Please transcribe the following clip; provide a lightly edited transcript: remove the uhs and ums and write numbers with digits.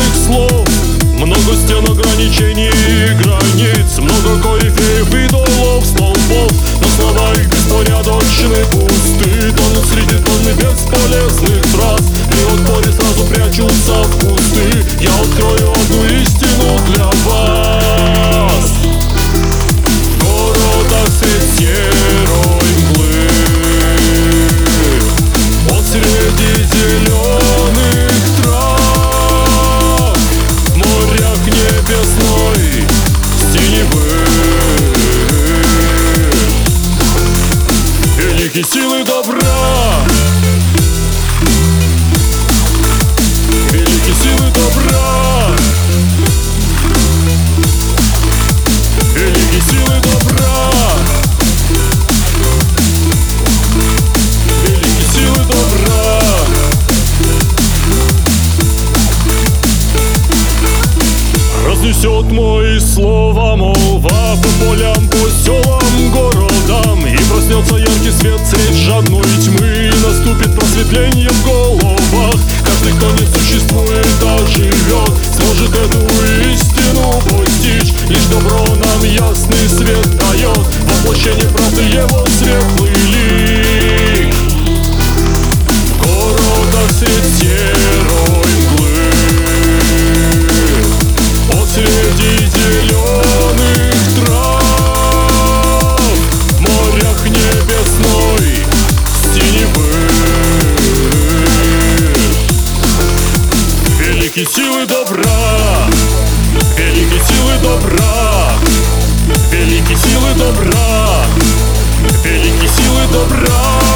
пустых слов, много стен, ограничений и границ, много корифеев, идолов, столпов, но слова их беспорядочны, пусты, тонут среди тонны бесполезных фраз, при отборе сразу прячутся в кусты. Я открою одну истину для вас: в городах свет серой мглы, вот среди зеленых трав, в морях небесной синевы, великие силы добра, великие силы добра, великие силы добра, великие силы добра. Разнесет мои слова молва по полям, по селам, городам, и проснется яркий свет средь жадной тьмы, и наступит просветление в головах. Каждый, кто не существует, а живет, сможет эту истину постичь. Лишь добро нам ясный свет дает, воплощение правды его светлый лик. В городах свет серой мглы, вот среди зеленых трав, в морях небесной синевы, великие силы добра, великие силы добра, великие силы добра, великие силы добра.